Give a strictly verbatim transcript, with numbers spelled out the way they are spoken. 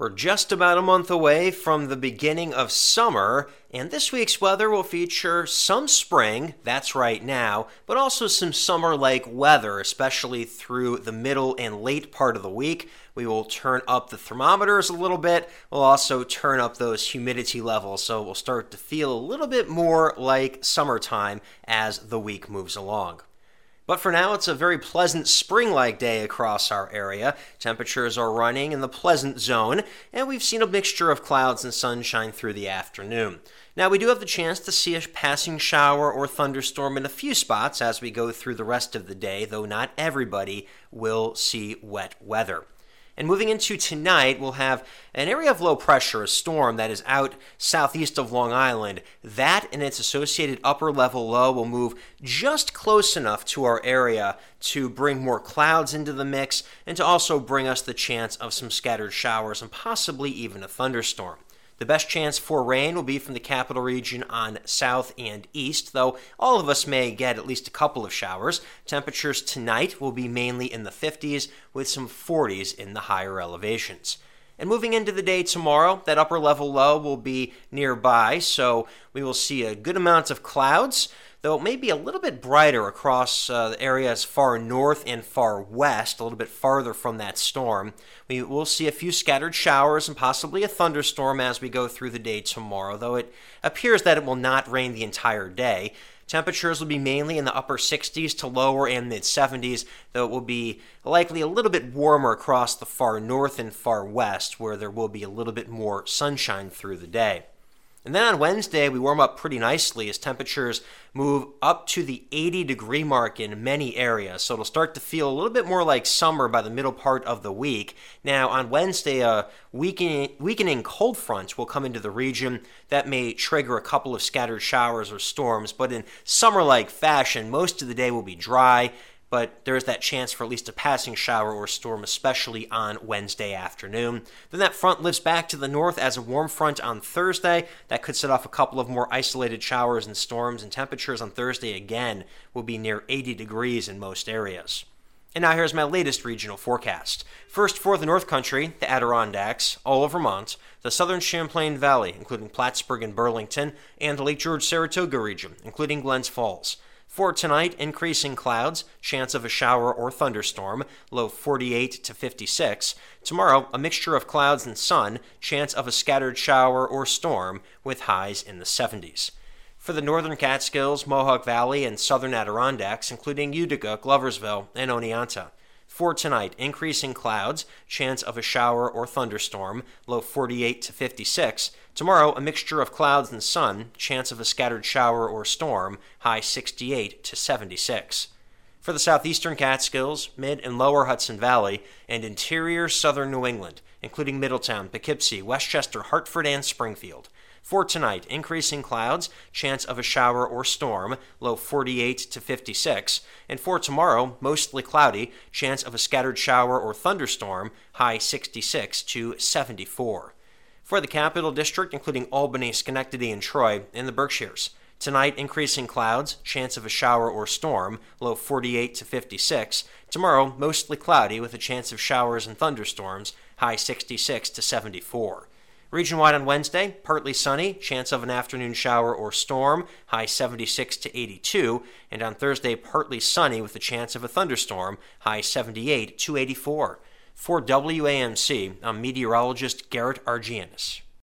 We're just about a month away from the beginning of summer, and this week's weather will feature some spring, that's right now, but also some summer-like weather, especially through the middle and late part of the week. We will turn up the thermometers a little bit. We'll also turn up those humidity levels, so we'll start to feel a little bit more like summertime as the week moves along. But for now, it's a very pleasant spring-like day across our area. Temperatures are running in the pleasant zone, and we've seen a mixture of clouds and sunshine through the afternoon. Now, we do have the chance to see a passing shower or thunderstorm in a few spots as we go through the rest of the day, though not everybody will see wet weather. And moving into tonight, we'll have an area of low pressure, a storm that is out southeast of Long Island. That and its associated upper level low will move just close enough to our area to bring more clouds into the mix and to also bring us the chance of some scattered showers and possibly even a thunderstorm. The best chance for rain will be from the capital region on south and east, though all of us may get at least a couple of showers. Temperatures tonight will be mainly in the fifties with some forties in the higher elevations. And moving into the day tomorrow, that upper level low will be nearby, so we will see a good amount of clouds, though it may be a little bit brighter across uh, the areas far north and far west, a little bit farther from that storm. We will see a few scattered showers and possibly a thunderstorm as we go through the day tomorrow, though it appears that it will not rain the entire day. Temperatures will be mainly in the upper sixties to lower and mid-seventies, though it will be likely a little bit warmer across the far north and far west, where there will be a little bit more sunshine through the day. And then on Wednesday, we warm up pretty nicely as temperatures move up to the eighty degree mark in many areas. So it'll start to feel a little bit more like summer by the middle part of the week. Now, on Wednesday, a weakening, weakening cold front will come into the region that may trigger a couple of scattered showers or storms. But in summer-like fashion, most of the day will be dry, but there's that chance for at least a passing shower or storm, especially on Wednesday afternoon. Then that front lifts back to the north as a warm front on Thursday. That could set off a couple of more isolated showers and storms, and temperatures on Thursday again will be near eighty degrees in most areas. And now here's my latest regional forecast. First, for the North Country, the Adirondacks, all of Vermont, the southern Champlain Valley, including Plattsburgh and Burlington, and the Lake George-Saratoga region, including Glens Falls. For tonight, increasing clouds, chance of a shower or thunderstorm, low forty-eight to fifty-six. Tomorrow, a mixture of clouds and sun, chance of a scattered shower or storm, with highs in the seventies. For the northern Catskills, Mohawk Valley, and southern Adirondacks, including Utica, Gloversville, and Oneonta. For tonight, increasing clouds, chance of a shower or thunderstorm, low forty-eight to fifty-six. Tomorrow, a mixture of clouds and sun, chance of a scattered shower or storm, high sixty-eight to seventy-six. For the southeastern Catskills, mid and lower Hudson Valley, and interior southern New England, including Middletown, Poughkeepsie, Westchester, Hartford, and Springfield. For tonight, increasing clouds, chance of a shower or storm, low forty-eight to fifty-six. And for tomorrow, mostly cloudy, chance of a scattered shower or thunderstorm, high sixty-six to seventy-four. For the Capital District, including Albany, Schenectady, and Troy, and the Berkshires. Tonight, increasing clouds, chance of a shower or storm, low forty-eight to fifty-six. Tomorrow, mostly cloudy with a chance of showers and thunderstorms, high sixty-six to seventy-four. Region-wide on Wednesday, partly sunny, chance of an afternoon shower or storm, high seventy-six to eighty-two, and on Thursday, partly sunny with a chance of a thunderstorm, high seventy-eight to eighty-four. For W A M C, I'm meteorologist Garrett Argianis.